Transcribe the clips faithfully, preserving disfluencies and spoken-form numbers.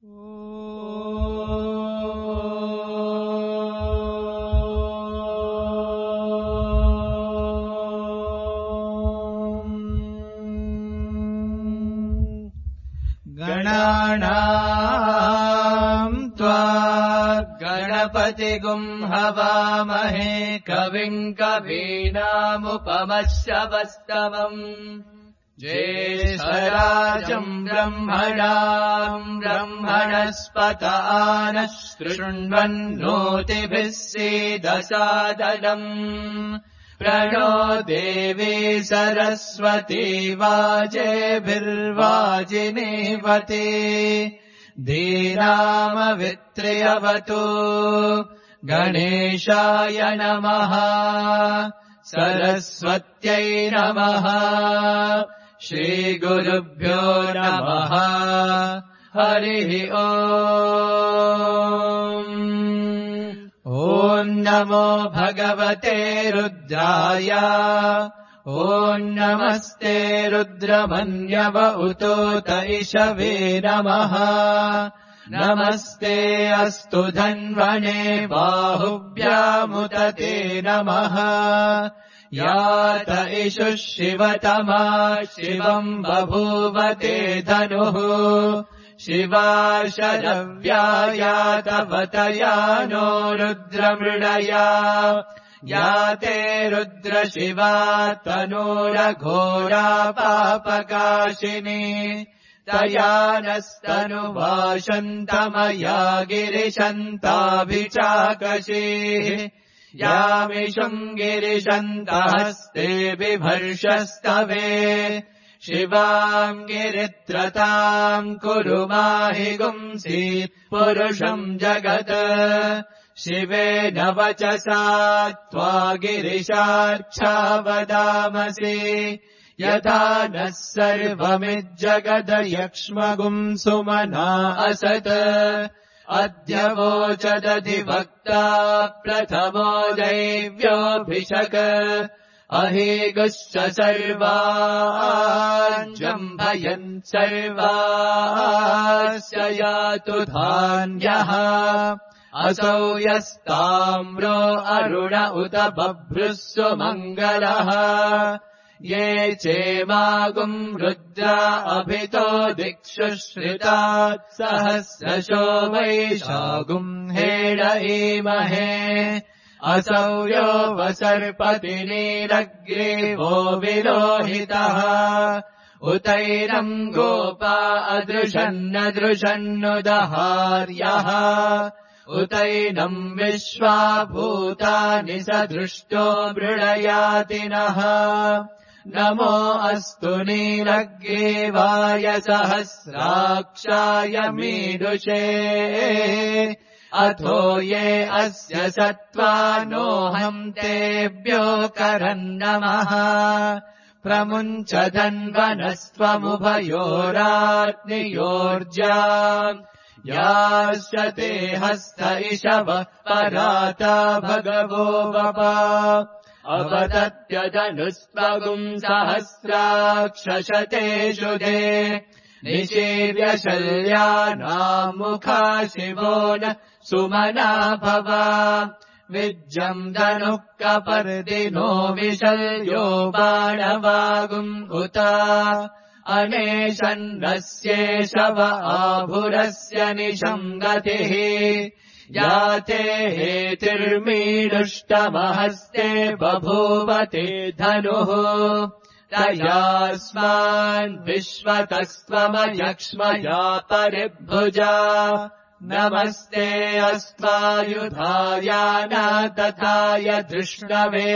गणानाम् त्वा गणपतिगुम् हवामहे कविम् कवीनामुपमश्रवस्तवम् ज्येष्ठराजम् ब्रह्मणाम् ब्रह्मणस्पत आनः शृण्वन्नोतिभिः सीदसादनम् प्रणो देवी सरस्वती वाजेभिर्वाजिनीवती धीनामवित्र्यवतु गणेशाय नमः सरस्वत्यै नमः श्रीगुरुभ्यो नमः हरिः ओम् ॐ नमो भगवते रुद्राय ॐ नमस्ते रुद्रमन्यव उतोत इषवे नमः नमस्ते अस्तु धन्वने बाहुभ्यामुत ते नमः यात इषुः शिवतमा शिवम् बभूवते धनुः शिवा शरव्यायातवतया नो रुद्रमृडया याते रुद्रशिवा तनूरघोरा पापकाशिनी तया नस्तनुवाशन्तमया गिरिशन्ताभिचाकशीः यामिषुम् गिरिशन्तहस्ते बिभर्षस्तवे शिवाम् गिरित्रताम् कुरु माहि गुंसि पुरुषम् जगत् शिवेन वचसा त्वा गिरिशार्च्छा वदामसि यथा नः सर्वमिज्जगदयक्ष्मगुम् सुमना असत् अद्य वोचदधिवक्ता प्रथमो दैव्योऽभिषक् अहेगुश्च सर्वाञ्जम्भयन् सर्वास्य यातु धान्यः असौ यस्ताम्रो अरुण उत बभ्रुः सुमङ्गलः ये चेमागुम् रुद्रा अभितो दिक्षु श्रितात् सहस्रशो वैशागुम् हेड ईमहे असौ यो वसर्पति नीलग्रीवो विलोहितः उतैनम् गोपा अदृशन्नदृशन्नुदहार्यः उतैनम् विश्वा भूतानि स दृष्टो मृडयातिनः नमो अस्तु नीलग्रीवाय सहस्राक्षाय मीदुषे अथो ये अस्य सत्त्वानोऽहम् तेभ्यो करन्नमः प्रमुञ्च धन्वनस्त्वमुभयोराग्नियोर्जा याश्च ते हस्त इषवः पराता भगवो वपा अपतत्यदनुस्त्वगुम् सहस्राक्षशतेषु दे निशीर्य शल्यानाम् मुखा शिवो न सुमना भवा विज्जम् धनुः कपर्दिनो विशल्यो बाणवागुम् उता अनेशन्नस्येषव आभुरस्य निशम् गतिः याते हेतिर्मीडुष्टमहस्ते बभूवते धनुः तयास्मान् विश्वतस्त्वमयक्ष्मया परिभुजा नमस्ते अस्त्वायुधायाना तथाय धृष्णवे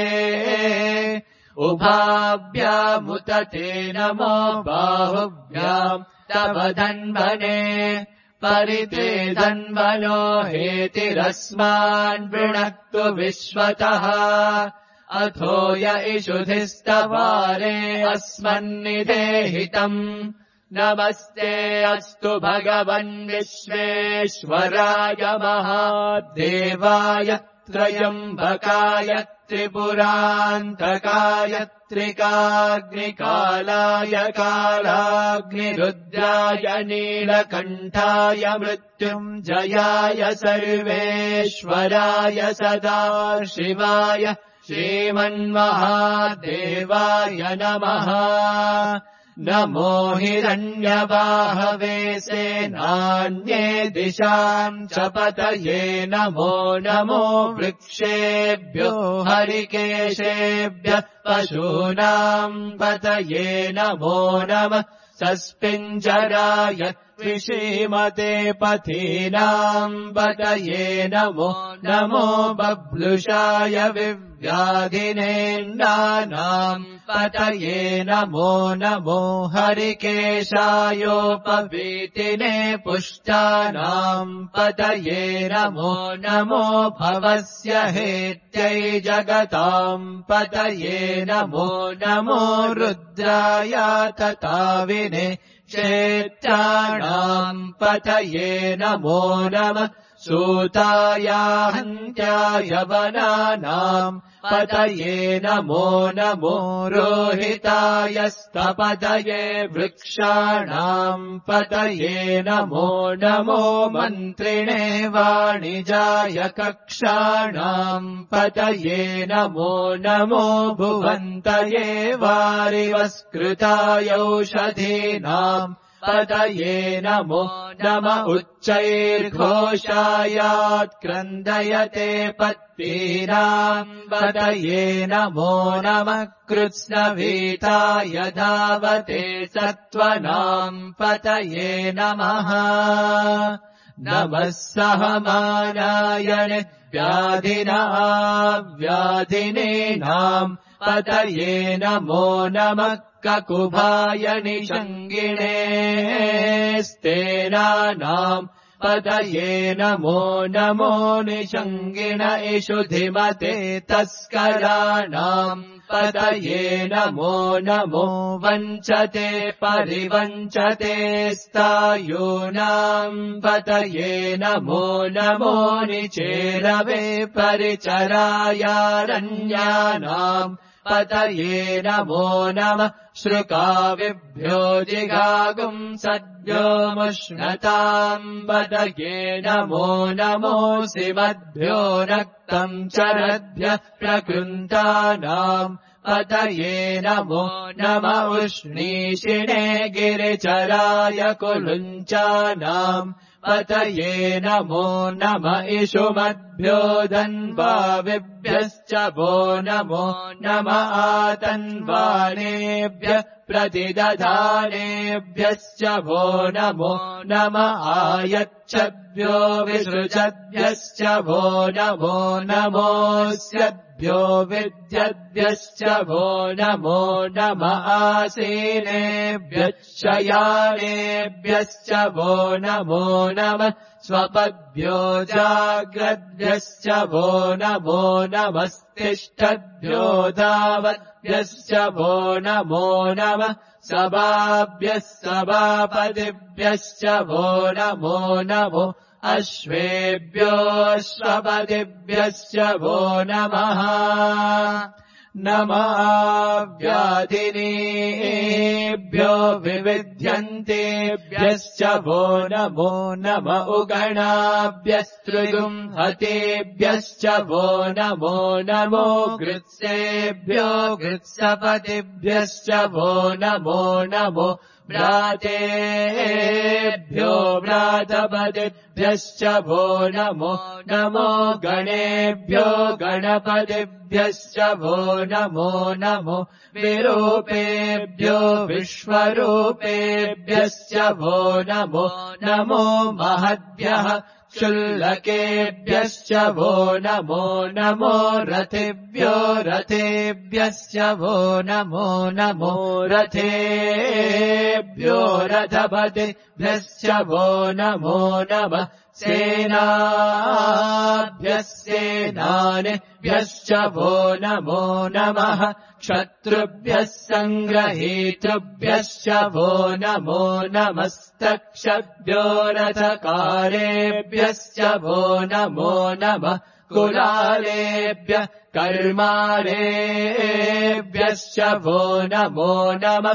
उभाभ्यामुत ते नमो बाहुभ्याम् तव धन्वने परिते धन्वनो हेतिरस्मान् वृणक्तु विश्वतः अथो य इषुधिस्तवारे अस्मन्निदेहितम् नमस्ते अस्तु भगवन् विश्वेश्वराय महादेवाय त्रयम्बकाय त्रिपुरान्तकाय त्रिकाग्निकालाय कालाग्निरुद्राय नीलकण्ठाय मृत्युञ्जयाय सर्वेश्वराय सदाशिवाय श्रीमन्महादेवाय नमः। नमो हिरण्यबाहवे सेनान्ये दिशाम् च पतये नमो नमो वृक्षेभ्यो हरिकेशेभ्यः पशूनाम् पतये नमो नमः। सस्पिञ्जराय त्रिशीमते पथीनाम् पतये नमो नमो बभ्लुषाय विव्याधिनेन्दानाम् पतये नमो नमो हरिकेशायोपवीतिने पुष्टानाम् पतये नमो नमो भवस्य हेत्यै जगताम् पतये नमो नमो रुद्राय तताविने क्षेत्राणाम् पतये नमो नमः। सूताय हन्त्याय वनानाम् पतये नमो नमो रोहिताय स्तपतये वृक्षाणाम् पतये नमो नमो मन्त्रिणे वाणिजाय कक्षाणाम् पतये नमो नमो भुवन्तये वारिवस्कृताय औषधीनाम् पतये नमो नम उच्चैर्घोषायात्क्रन्दयते पत्नीनाम् पतये नमो नमः। कृत्स्नवीताय धावते सत्त्वनाम् पतये नमः। नमः सहमानाय व्याधिनः व्याधिनीनाम् पतये नमो नमः। ककुभाय निषङ्गिणे स्तेनानाम् पतये नमो नमो निषङ्गिण इषुधिमते तस्कराणाम् पतये नमो नमो वञ्चते परिवञ्चते स्तायूनाम् पतये नमो नमो निचेरवे परिचरायारण्यानाम् पतये नमो नमः। श्रुकाविभ्यो जिगागुम् सद्योमुष्णताम् पतये नमो नमोऽसिमद्भ्यो रक्तम् चरद्भ्यः प्रकृन्तानाम् पतये नमो नम उष्णीषिणे गिरिचराय कुलुञ्चानाम् पतये नमो नम इषुमद्भ्यो धन्वाविभ्यश्च वो नमो नम आतन्वानेभ्यः प्रतिदधानेभ्यश्च वो नमो नम आयच्छद्भ्यो विसृजद्भ्यश्च वो नमो नमोऽस्यद्भ्यो विद्यद्भ्यश्च वो नमो नम आसीनेभ्यश्च यानेभ्यश्च वो नमो नमः। स्वपद्भ्यो जाग्रद्भ्यश्च वो नमो नमस्तिष्ठद्भ्यो धावद्भ्यश्च वो नमो नमः। सभाभ्यः सभापतिभ्यश्च वो नमो नमो अश्वेभ्योऽश्वपतिभ्यश्च वो नमः। नमः व्याधिनीभ्यो विविध्यन्तेभ्यश्च वो नमो नम उगणाभ्यस्त्रिगुंहतेभ्यश्च वो नमो नमो गृत्सेभ्यो गृत्सपतिभ्यश्च वो नमो नमो व्रातेभ्यो व्रातपतिभ्यश्च वो नमो नमो गणेभ्यो गणपतिभ्यश्च वो नमो नमो विरूपेभ्यो विश्वरूपेभ्यश्च वो नमो नमो महद्भ्यः क्षुल्लकेभ्यश्च वो नमो नमो रथेभ्यो रथेभ्यश्च वो नमो नमो रथेभ्यो रथपतिभ्यश्च वो नमो नमः। सेनाभ्यः सेनानिभ्यश्च वो नमो नमः। क्षत्रुभ्यः सङ्ग्रहीतृभ्यश्च वो नमो नमस्तक्षभ्यो रथकारेभ्यश्च वो नमो नमः। कुलालेभ्यः कर्मारेभ्यश्च वो नमो नमः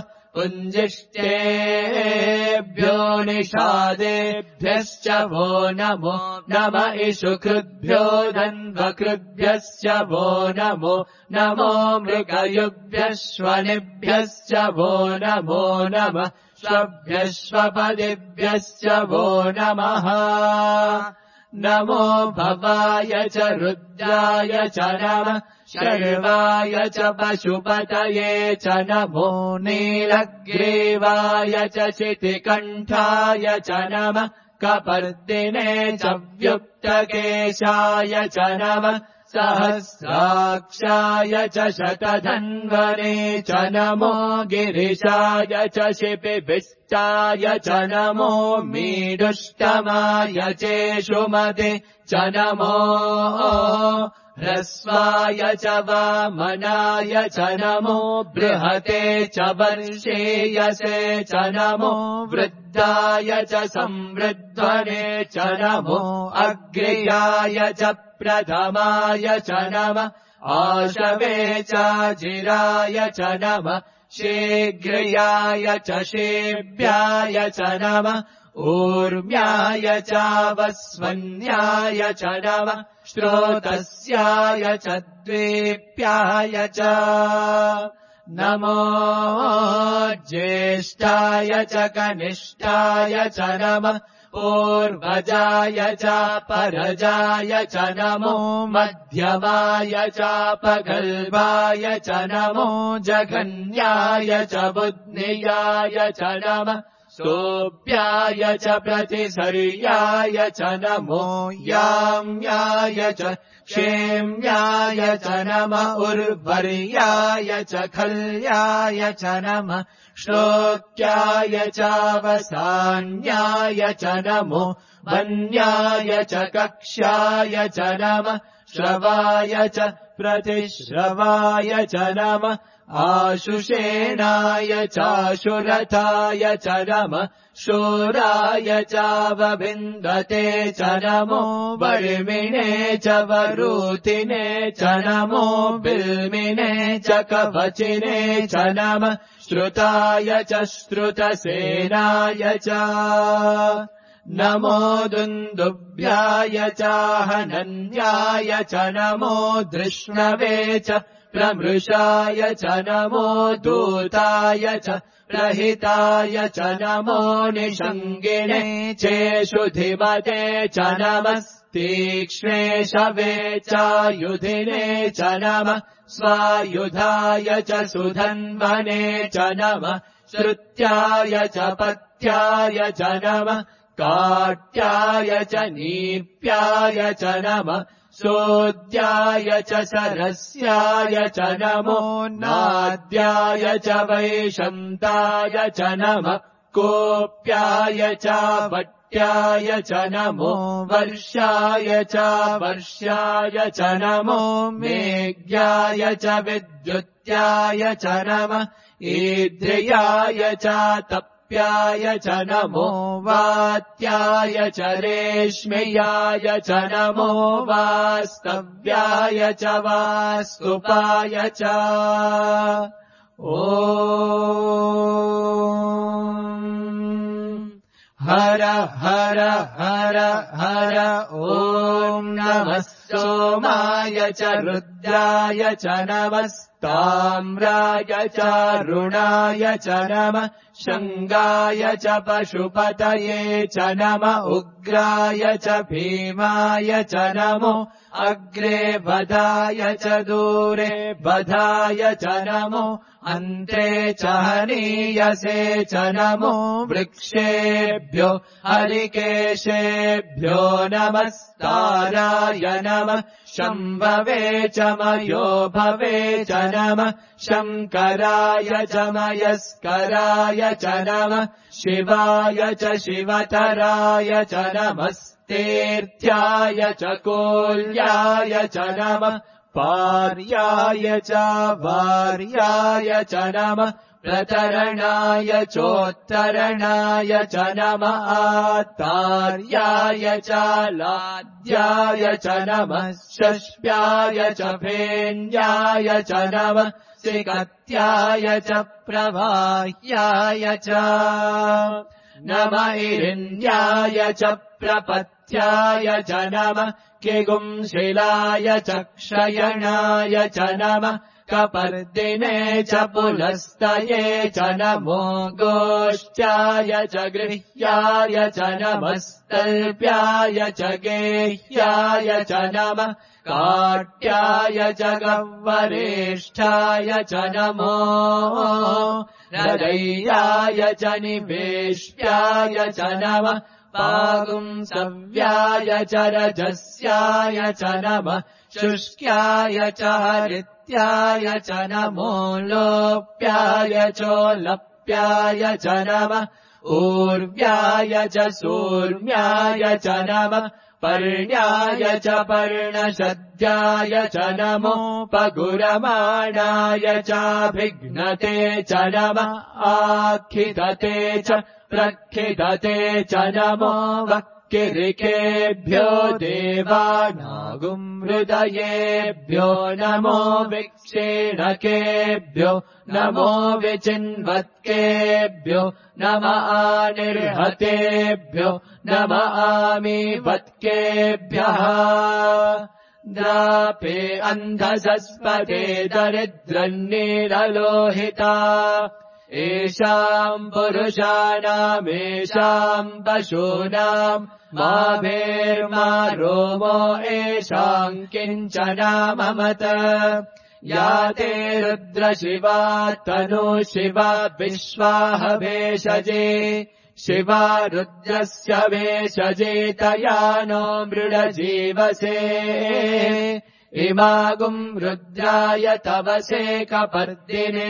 पुञ्जिष्टेभ्यो निषादेभ्यश्च वो नमो नम इषुकृभ्यो धन्वकृभ्यश्च वो नमो नमो मृगयुभ्यश्वनिभ्यश्च वो नमो नमः श्वभ्यश्वपदिभ्यश्च वो नमः नमो भवाय च रुद्राय च नमः शर्वाय च पशुपतये च नमो नीलग्रीवाय च शितिकण्ठाय च नमः कपर्दिने च व्युक्तकेशाय च नमः सहस्राक्षाय च शतधन्वने च नमो गिरिशाय च शिपिभिष्टाय च नमो मीडुष्टमाय चेषुमते च नमो ह्रस्वाय च वामनाय च नमो बृहते च वर्षेयसे च नमो वृद्धाय च संवृद्धने च नमो अग्र्याय च प्रथमाय च नमः आशवे चाजिराय च नमः शीघ्रयाय च शेभ्याय च नमः ऊर्म्याय चावस्वन्याय च नमः श्रोतस्याय च द्वेप्याय च नमो ज्येष्ठाय च कनिष्ठाय च नमः पूर्वजाय च परजाय च नमो मध्यमाय चापगल्भाय च नमो जघन्याय च बुद्धियाय च नमः सोऽप्याय च प्रतिसर्याय च नमो याम्याय च क्षेम्याय च नमः उर्वर्याय च खल्याय च नमः श्लोक्याय चावसान्याय च नमो वन्याय च कक्ष्याय च नमः श्रवाय च प्रतिश्रवाय च नमः आशुषेणाय चाशुरथाय च नमः शूराय चावभिन्दते च नमो वर्मिणे च वरूतिने च नमो बिल्मिने च कवचिने च नमः श्रुताय च श्रुतसेनाय च नमो दुन्दुभ्याय चाहनन्याय च नमो धृष्णवे च प्रमृषाय च नमो दूताय च प्रहिताय च नमो निषङ्गिणे चेषुधिमते च नमस्तीक्ष्णे शवे चायुधिने च नमः स्वायुधाय च सुधन्वने च नमः श्रुत्याय च पत्याय च नमः काट्याय च नीप्याय च नमः सोद्याय च सरस्याय च नमो नाद्याय च वैशन्ताय च नमः कोप्याय च वट्याय च नमो वर्षाय च वर्ष्याय च नमो मेघ्याय च विद्युत्याय च नमः ईद्रियाय च तप्याय च नमो वात्याय च रेश्म्याय च नमो वास्तव्याय च वास्तुपाय च ॐ हर हर हर हर ॐ नमः सोमाय च रुद्राय च नमस्ताम्राय च रुणाय च नमः शङ्गाय च पशुपतये च नमः उग्राय च भीमाय च नमो अग्रे बधाय च दूरे बधाय च नमो अन्ते च हनीयसे च नमो वृक्षेभ्यो हरिकेशेभ्यो नमस्ताराय नमः शम्भवे च मयो भवे च नमः शङ्कराय च मयस्कराय च नमः शिवाय च शिवतराय च नमस्तेऽर्थ्याय च कोल्याय च नमः पार्याय च वार्याय च नमः प्रतरणाय चोत्तरणाय च नमः आत्तार्याय च लाद्याय च नमः शश्व्याय च फेन्याय च नमः सिकत्याय च प्रवाह्याय च नम इरिन्द्याय च प्रपत्याय च नमः किगुंशिलाय च क्षयणाय च नमः कपर्दिने च पुलस्तये च नमो गोष्ठ्याय च गृह्याय च नमस्तल्प्याय च गेह्याय च नमः काट्याय च गह्वरेष्ठाय च नमो हृदयाय च निवेश्याय च नमः पागुंसव्याय च रजस्याय च नमः शुष्क्याय च हरित्याय च नमो लोप्याय चोलप्याय च नमः ऊर्व्याय च सूर्म्याय च नमः पर्ण्याय च पर्णशद्याय च नमो पगुरमाणाय चाभिघ्नते च नमः आखिदते च प्रखिदते च नमो वक्किरिकेभ्यो देवानागुंहृदयेभ्यो नमो विक्षेणकेभ्यो नमो विचिन्वत्केभ्यो नम आनिर्हतेभ्यो नम आमीवत्केभ्यः द्रापे अन्धसस्पदे दरिद्रन्नीललोहिता एषाम् पुरुषाणामेषाम् पशूनाम् मा भेर्मा रोमो एषाम् किञ्चनाममत या ते रुद्रशिवा तनु शिवा विश्वाह भेषजे शिवा रुद्रस्य भेषजे तया नो मृडजीवसे इमागुम् रुद्राय तवसे कपर्दिने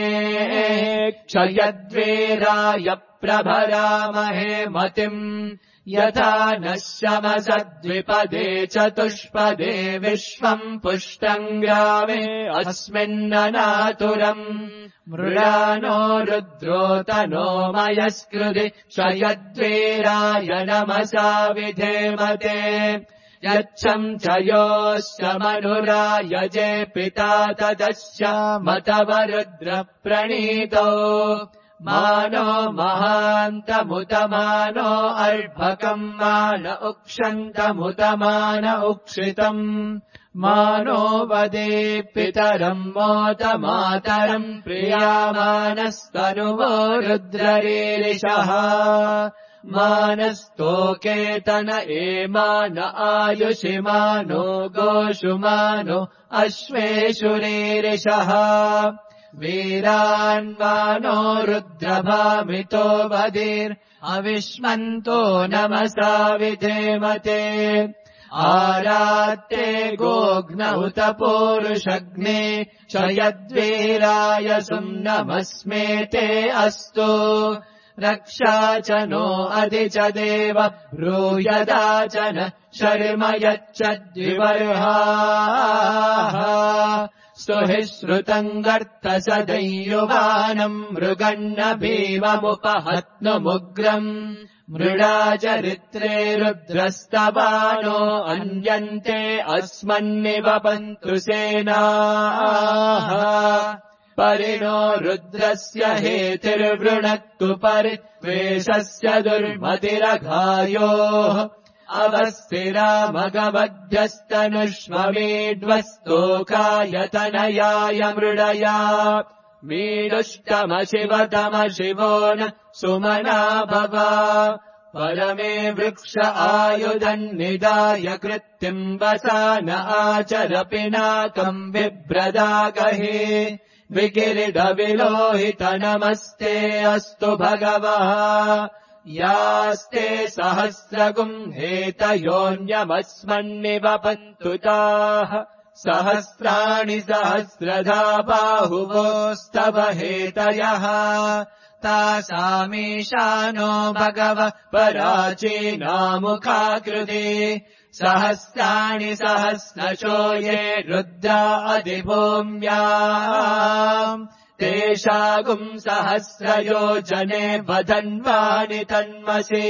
क्षयद्वीराय प्रभरामहे मतिम् यथा नः शमसद्विपदे चतुष्पदे विश्वम् पुष्टम् ग्रामे अस्मिन्ननातुरम् मृडानो रुद्रो तनो मयस्कृधि क्षयद्वीराय नमसा विधेमते यच्छम् च योश्च मनुरायजे पिता तदश्च मतवरुद्र प्रणीतो मानो महान्तमुतमानो अर्भकम् मान उक्षन्तमुतमान उक्षितम् मानो वदे पितरम् मोतमातरम् प्रियामानस्तनुवो रुद्ररीरिषः मानस्तोकेतन एमान आयुषिमानो गोषुमानो अश्वेषुरीरिषः वीरान्वानो रुद्रभामितो वदीर् अविष्मन्तो नमसा विधेमते आरात्ते गोघ्न उत पूरुषग्ने क्षयद्वीराय सुम्नमस्मेते अस्तु रक्षा च नो अधि च देव ब्रूयदा च न शर्म यच्छद्विवर्हाः स्तुहि श्रुतम् गर्तसदयुवानम् मृगन्न भीममुपहत्नुमुग्रम् मृडा चरित्रे रुद्रस्तवानो अन्यन्ते अस्मन्निवपन्तु सेनाः परिणो रुद्रस्य हेतिर्वृणक्तु परित्वेषस्य दुर्मतिरघायोः अवस्थिरामगवध्यस्तनुष्वमीड्वस्तोकायतनयाय मृडया मीडुष्टमशिवतमशिवो न सुमना भव परमे वृक्ष आयुधन्निदाय कृत्तिम् वसान आचर पिनाकम् बिभ्रदागहे विकिरीटविलोहित नमस्ते अस्तु भगवः यास्ते सहस्रगुम् हेतयोऽन्यमस्मन्निवपन्तु ताः सहस्राणि सहस्रधा बाहुवोस्तव हेतयः तासामीशानो भगवः पराचीनामुखाकृते सहस्राणि सहस्रशो ये रुद्रा अधिभूम्याम् तेषागुम् सहस्रयोजने वधन्वानि तन्मसे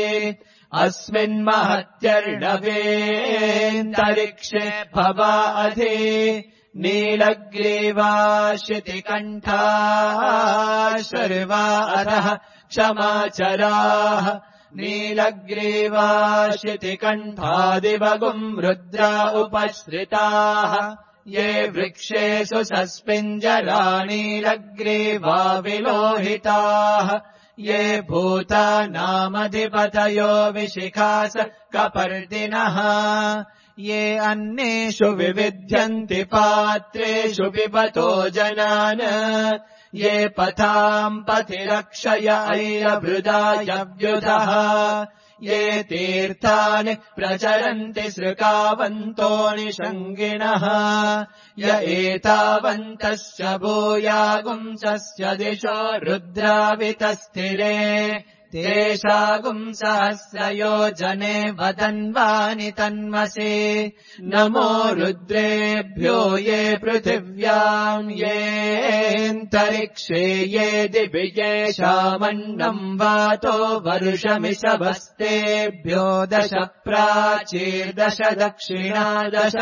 अस्मिन्महत्यर्णवेऽन्तरिक्षे भवा अधि नीलग्रीवा शितिकण्ठाः शर्वा अधः क्षमाचराः नीलग्रीवा शितिकण्ठादिवगुम् रुद्रा उपश्रिताः ये वृक्षेषु सस्मिञ्जरा नीलग्रीवा विलोहिताः ये भूतानामधिपतयो विशिखास कपर्दिनः ये अन्येषु विविध्यन्ति पात्रेषु पिबतो जनान् ये पथाम् पथिरक्षय ऐरभृदायव्युधः ये तीर्थानि प्रचरन्ति सृकावन्तो निषङ्गिणः य एतावन्तश्च भूयागुंसस्य दिशो रुद्रावितस्थिरे तेषागुम् सहस्रयोजने वदन्वानि तन्मसे नमो रुद्रेभ्यो ये पृथिव्याम् येऽन्तरिक्षे ये दिवि येषामन्नम् वातो वर्षमिषभस्तेभ्यो दश प्राचीर्दश दक्षिणा दश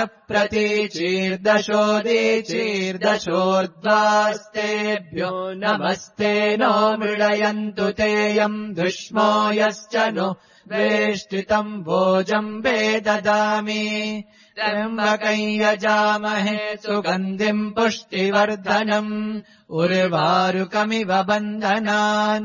प्रतीचीर्दशोदीचीर्दशोर्ध्वास्तेभ्यो नमस्ते नो मृडयन्तु तेयम् दुष्मो यश्च नो वेष्टितम् भोजम्बे ददामि त्र्यम्बकम् यजामहे सुगन्धिम् पुष्टिवर्धनम् उर्वारुकमिव बन्धनान्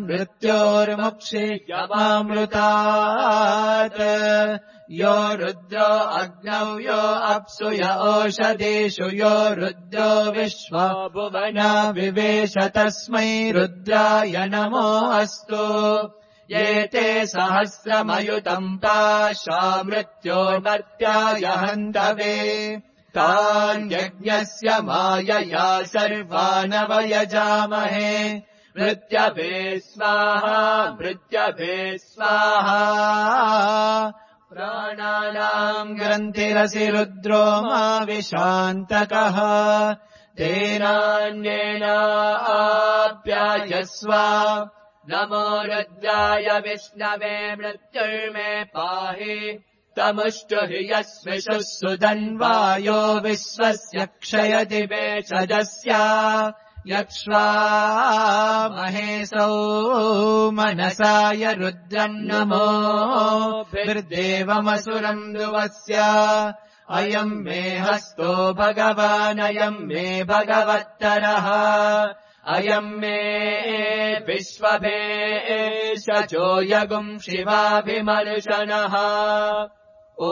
मृत्योर्मुक्षीयमामृतात् यो रुद्रो अग्नौ यो अप्सु य ओषधीषु यो रुद्रो विश्वा भुवना विवेश तस्मै रुद्राय नमो अस्तु ये ते सहस्रमयुतम् पाशा मृत्योर्मर्त्याय हन्तवे तान् यज्ञस्य मायया सर्वानवयजामहे मृत्यभे स्वाहा मृत्यभे स्वाहा प्राणानाम् ग्रन्थिरसि रुद्रो मा विशान्तकः तेनान्येनाप्यायस्व नमो रुद्राय विष्णवे मृत्युर्मे पाहि तमुष्टु हि यस्मिषुः सुधन्वायो विश्वस्य क्षयति वेषजस्य यक्ष्वा महेशौ मनसाय रुद्रम् नमो भिर्देवमसुरम् ध्रुवस्य अयम् मे हस्तो भगवानयम् मे भगवत्तरः अयम् मे विश्वभेशजो यगुम् शिवाभिमर्शनः ॐ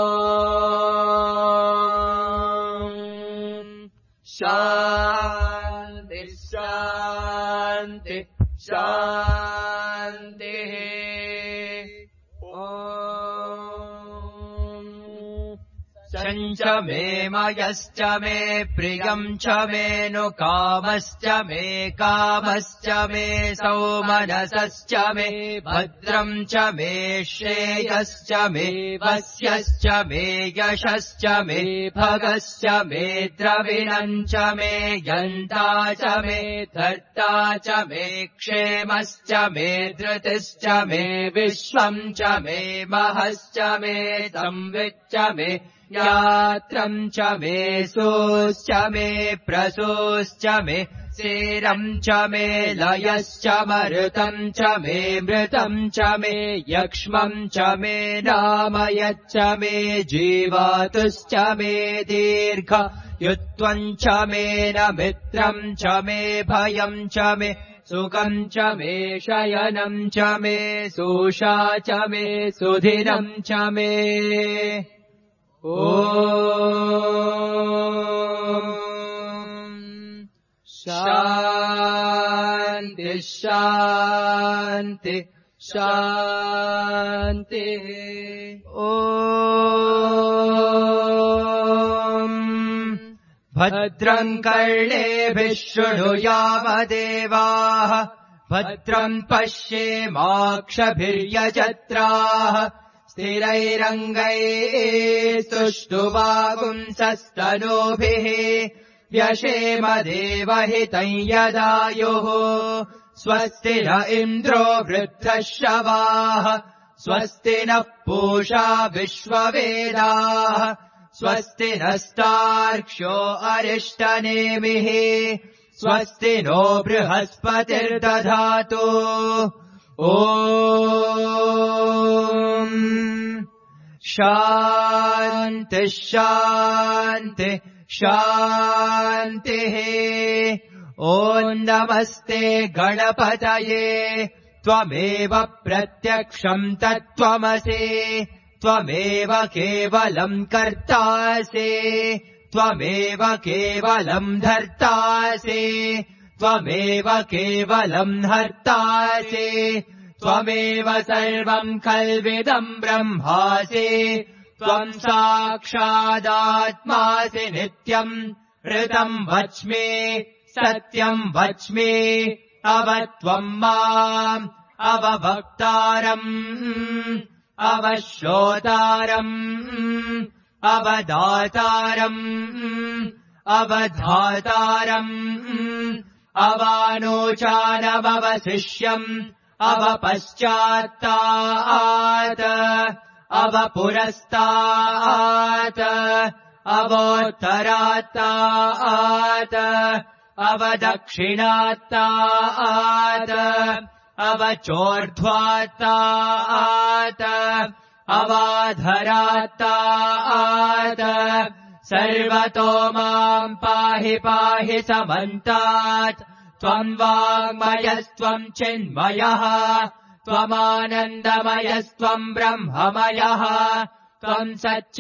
शान्ति शान्ति शान्तिः च मे मयश्च मे प्रियम् च मे नु कामश्च मे कामश्च मे सौमनसश्च मे भद्रम् च मे श्रेयश्च मे वस्यश्च मे यशश्च मे भगश्च मे द्रविणम् च मे यन्ता च मे धर्ता च मे क्षेमश्च मे धृतिश्च मे विश्वम् च मे महश्च मे संविच्च मे यात्रम् च मे सोश्च मे प्रसोश्च मे सेरम् च मे लयश्च मरुतम् च मे मृतम् च मे यक्ष्मम् च मे नामयच्च मे जीवातुश्च मे दीर्घ युत्वम् च मे न मित्रम् च मे भयम् च मे सुखम् च मे शयनम् च मे सोषा च मे सुधिरम् च मे ॐ शान्ति शान्ति शान्तिः ॐ भद्रम् कर्णेभिः शृणुयामदेवाः भद्रम् पश्येमाक्षभिर्यजत्राः स्थिरैरङ्गैः सुष्ठुवागुंसस्तनूभिः व्यशेम देवहितं यदायुः स्वस्ति न इन्द्रो वृद्धश्रवाः स्वस्ति नः पूषा विश्ववेदाः स्वस्ति नस्तार्क्ष्यो अरिष्टनेमिः स्वस्ति नो बृहस्पतिर्दधातु ॐ शान्ति शान्ति शान्तिः ॐ नमस्ते गणपतये त्वमेव प्रत्यक्षम् तत्त्वमसि त्वमेव केवलम् कर्तासि त्वमेव केवलम् धर्तासि त्वमेव केवलम् हर्तासि त्वमेव सर्वम् खल्विदम् ब्रह्मासि त्वम् साक्षादात्मासि नित्यम् ऋतम् वच्मि सत्यम् वच्मि अवत्वम् माम् अवभक्तारम् अवश्रोतारम् अवदातारम् अवधातारम् अवानोचानवशिष्यम् अवपश्चात्तात् अवपुरस्तात् अवोत्तरात्तात् अवदक्षिणात्तात् अवचोर्ध्वात्तात् अवाधरात्तात् सर्वतो माम् पाहि पाहि समन्तात् त्वम् वाङ्मयस्त्वम् चिन्मयः त्वमानन्दमयस्त्वम् ब्रह्ममयः त्वम्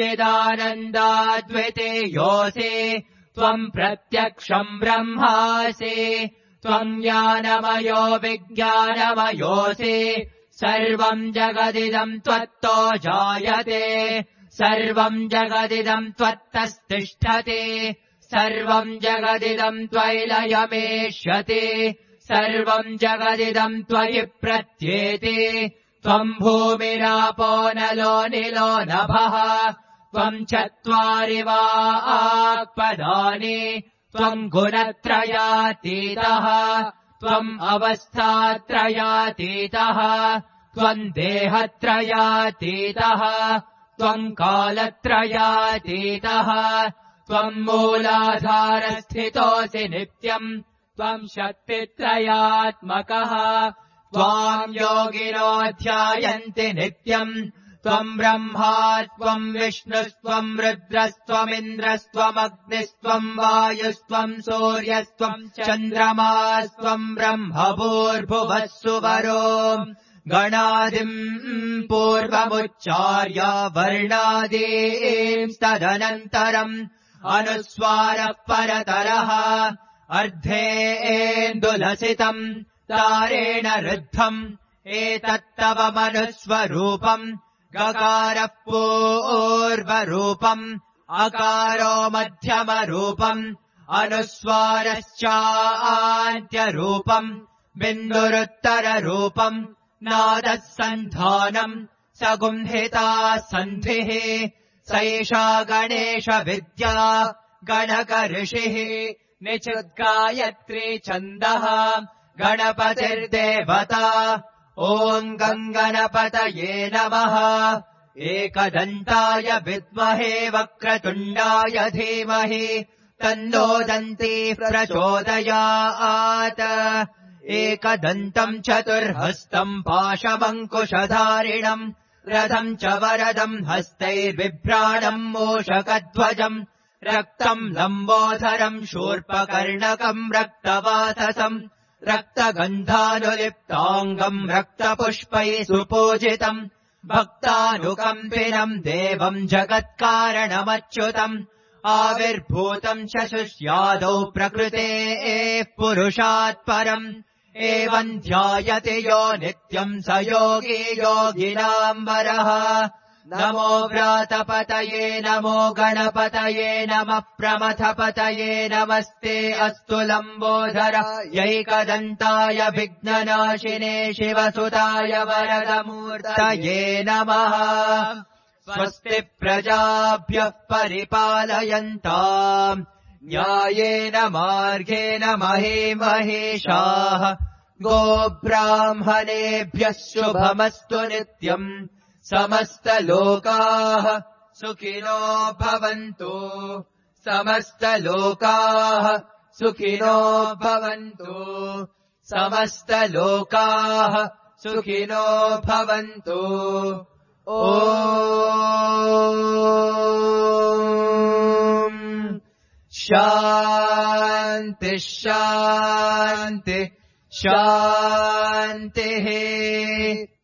सच्चिदानन्दाद्वितीयोऽसि त्वम् प्रत्यक्षम् ब्रह्मासि त्वम् ज्ञानमयो विज्ञानमयोऽसि सर्वम् जगदिदम् त्वत्तो जायते सर्वम् जगदिदम् त्वत्तस्तिष्ठति सर्वम् जगदिदम् त्वयिलयमेष्यति सर्वम् जगदिदम् त्वयि प्रत्येति त्वम् भूमिरापो नलो निलो नभः त्वम् चत्वारि वाक्पदानि त्वम् गुणत्रयातीतः त्वम् अवस्थात्रयातीतः त्वम् देहत्रयातीतः त्वम् कालत्रयातीतः त्वम् मूलाधारस्थितोऽसि नित्यम् त्वम् शक्तित्रयात्मकः त्वाम् योगिनो ध्यायन्ति नित्यम् त्वम् ब्रह्मा त्वम् विष्णुस्त्वम् रुद्रस्त्वमिन्द्रस्त्वमग्निस्त्वम् वायुस्त्वम् सूर्यस्त्वम् चन्द्रमास्त्वम् ब्रह्म भूर्भुवः सुवरो गणादिम् पूर्वमुच्चार्य वर्णादींस्तदनन्तरम् अनुस्वारः परतरः अर्धेन्दुलसितम् तारेण रुद्धम् एतत्तव मनुस्वरूपम् गकारः पूर्वरूपम् अकारो मध्यमरूपम् अनुस्वारश्चान्त्यरूपम् बिन्दुरुत्तररूपम् नादः सन्धानम् सगुंहिता सन्धिः सैषा गणेश विद्या गणकऋषिः निचिद्गायत्री छन्दः गणपतिर्देवता ॐ गङ्गणपतये नमः एकदन्ताय विद्महे वक्रतुण्डाय धीमहि तन्नो दन्ती प्रचोदयात् एकदन्तम् चतुर्हस्तम् पाशमङ्कुशधारिणम् रथम् च वरदम् हस्तैर्बिभ्राणम् मूषकध्वजम् रक्तम् लम्बोधरम् शूर्पकर्णकम् रक्तवाससम् रक्तगन्धानुलिप्ताङ्गम् रक्तपुष्पैः सुपूजितम् भक्तानुकम्पिनम् देवम् जगत्कारणमच्युतम् आविर्भूतम् शशुष्यादौ प्रकृतेः पुरुषात् परम् एवम् ध्यायति यो नित्यम् स योगी योगिनाम् वरः नमो व्रातपतये नमो गणपतये नमः प्रमथपतये नमस्ते अस्तु लम्बोदरायैकदन्ताय विघ्ननाशिने शिवसुताय वरदमूर्तये नमः स्वस्ति प्रजाभ्यः परिपालयन्ताम् न्यायेन मार्गेण महे महेशाः गोब्राह्मणेभ्यः शुभमस्तु नित्यम् समस्तलोकाः सुखिनो भवन्तु समस्तलोकाः सुखिनो भवन्तु समस्तलोकाः सुखिनो भवन्तु ॐ शान्ति शान्ति शान्तिः